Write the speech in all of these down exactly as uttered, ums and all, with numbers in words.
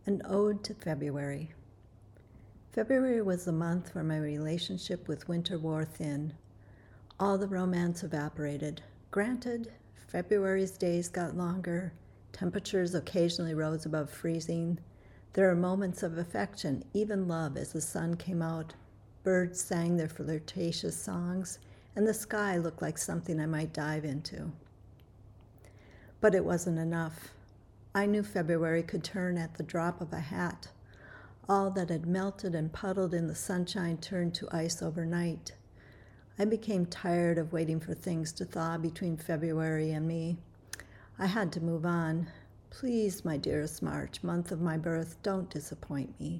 An Ode to February. February was the month where my relationship with winter wore thin. All the romance evaporated. Granted, February's days got longer, temperatures occasionally rose above freezing. There are moments of affection, even love, as the sun came out. Birds sang their flirtatious songs, and the sky looked like something I might dive into. But it wasn't enough. I knew February could turn at the drop of a hat. All that had melted and puddled in the sunshine turned to ice overnight. I became tired of waiting for things to thaw between February and me. I had to move on. Please, my dearest March, month of my birth, don't disappoint me.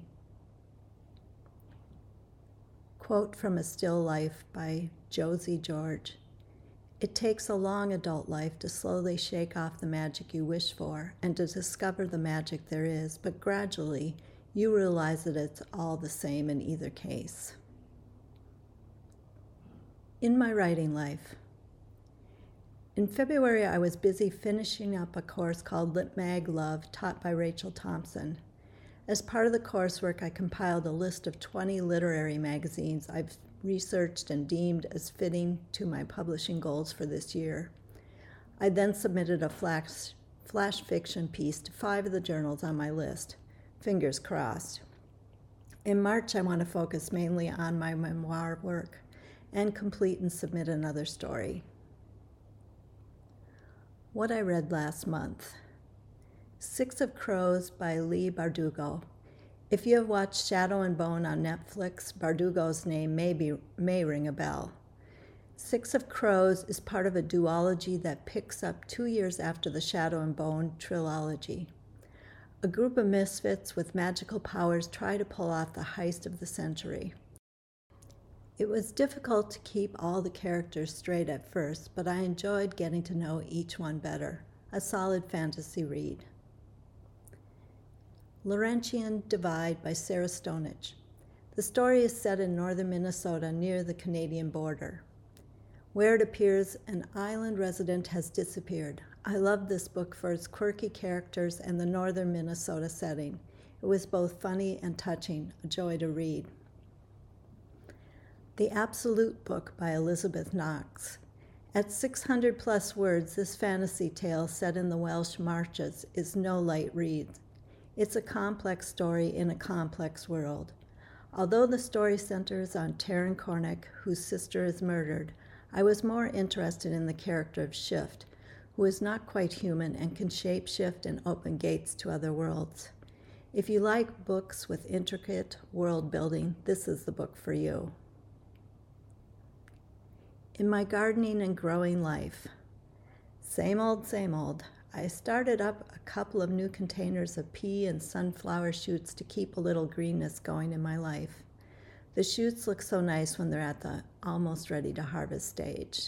Quote from A Still Life by Josie George. It takes a long adult life to slowly shake off the magic you wish for and to discover the magic there is, but gradually you realize that it's all the same in either case. In my writing life. In February, I was busy finishing up a course called Lit Mag Love, taught by Rachel Thompson. As part of the coursework, I compiled a list of twenty literary magazines I've researched and deemed as fitting to my publishing goals for this year. I then submitted a flash, flash fiction piece to five of the journals on my list. Fingers crossed. In March, I want to focus mainly on my memoir work and complete and submit another story. What I read last month. Six of Crows by Leigh Bardugo. If you have watched Shadow and Bone on Netflix, Bardugo's name may, be, may ring a bell. Six of Crows is part of a duology that picks up two years after the Shadow and Bone trilogy. A group of misfits with magical powers try to pull off the heist of the century. It was difficult to keep all the characters straight at first, but I enjoyed getting to know each one better. A solid fantasy read. Laurentian Divide by Sarah Stonich. The story is set in northern Minnesota near the Canadian border. Where it appears an island resident has disappeared. I loved this book for its quirky characters and the northern Minnesota setting. It was both funny and touching, a joy to read. The Absolute Book by Elizabeth Knox. At six hundred plus words, this fantasy tale set in the Welsh Marches is no light read. It's a complex story in a complex world. Although the story centers on Taryn Cornick, whose sister is murdered, I was more interested in the character of Shift, who is not quite human and can shapeshift and open gates to other worlds. If you like books with intricate world building, this is the book for you. In my gardening and growing life. Same old, same old. I started up a couple of new containers of pea and sunflower shoots to keep a little greenness going in my life. The shoots look so nice when they're at the almost ready to harvest stage.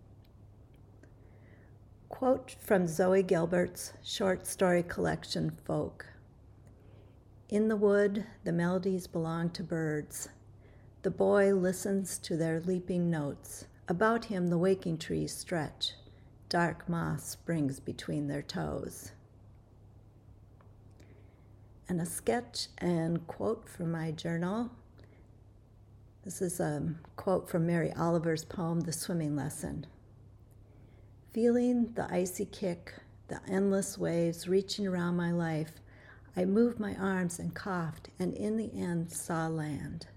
Quote from Zoe Gilbert's short story collection, Folk. In the wood, the melodies belong to birds. The boy listens to their leaping notes. About him, the waking trees stretch. Dark moss springs between their toes. And a sketch and quote from my journal. This is a quote from Mary Oliver's poem, The Swimming Lesson. Feeling the icy kick, the endless waves reaching around my life, I moved my arms and coughed, and in the end saw land.